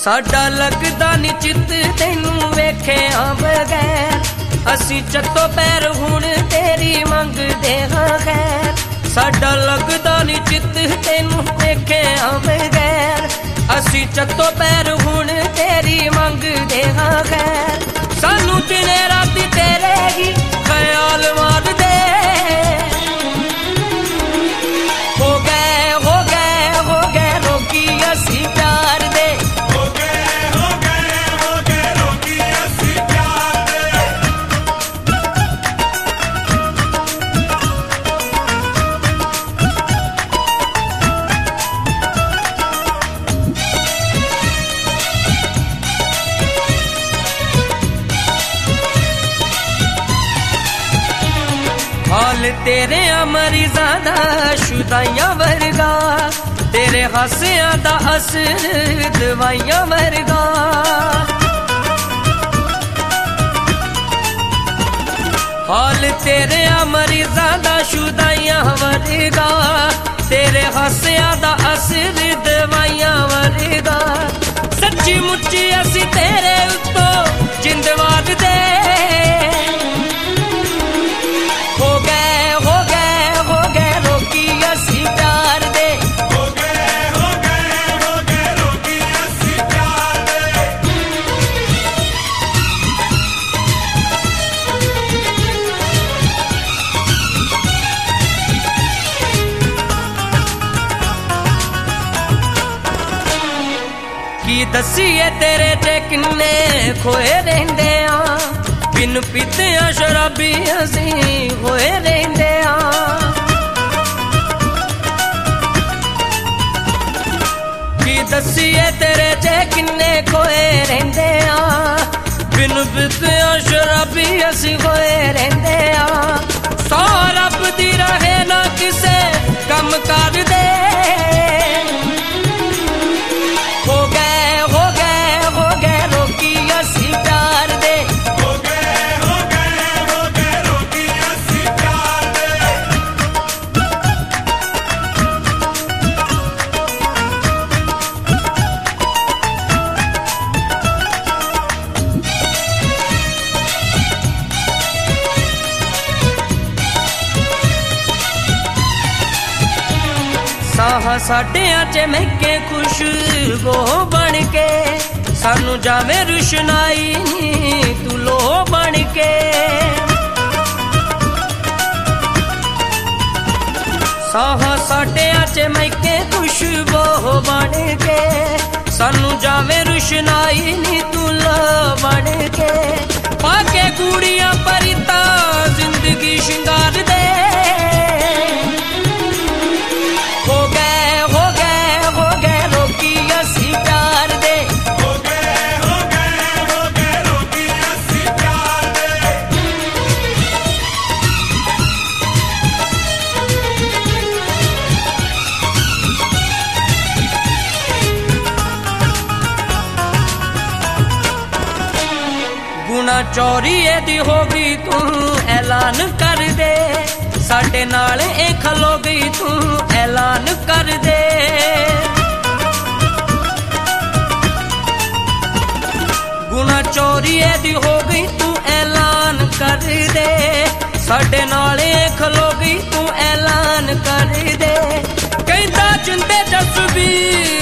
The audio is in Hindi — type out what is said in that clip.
साडा लगदा नी चित तैनू वेखिया बगैर, असी चत्तो पैर हुण तेरी मंगदे हां खैर। साडा लगदा नी चित तैनू वेखिया बगैर, असी चत्तो पैर हुण तेरी मंगदे हां खैर। सानू दिने राती तेरे ही ख्याल मारदे, हो गए रोकी असी प्यार दे। हाल तेरे मरीज़ां दा शुदाइयां वर्गा, तेरे हासियां दा असर दवाइयां वर्गा। हाल तेरे मरीज़ां दा शुदाइयां वर्गा, तेरे हासियां दा असर दवाइयां वर्गा। सच्ची मुच्ची असी तेरे उत्तों जिंदवाद दे, हो गए रोकी असी प्यार दे। रोकी असी प्यार दे। की दसीए तेरे च किन्ने खोए रहिंदे आ, बिन पीतिया शराबी असी होए रहिंदे आ। की दसीए तेरे च किन्ने खोए रहिंदे आ, बिन पीतिया शराबी असी होए रहिंदे आ। सौ रब दी रहे ना किसे कम कर दे, हो गए रोकी असी प्यार दे। रोकी असी प्यार दे। साहा साडियां च महके खुशबू बन के, सानू जावे रुशनाई तू लो बन के। साहा साडियां च महके खुशबू बन के, सानू जावे रुशनाई तू लो बन के। पाके कूड़ियां परिता जिंदगी शिंगार दे, हो गए रोकी असी प्यार दे। रोकी असी प्यार दे। गुना चोरी दी होगी तू ऐलान कर दे, साडे नाल ए खलो गई तू ऐलान कर दे। गुना चोरी दी हो गई तू ऐलान कर दे, साडे नाल ए खलो गई तू ऐलान कर दे। कहंदा जिंदे जसबीर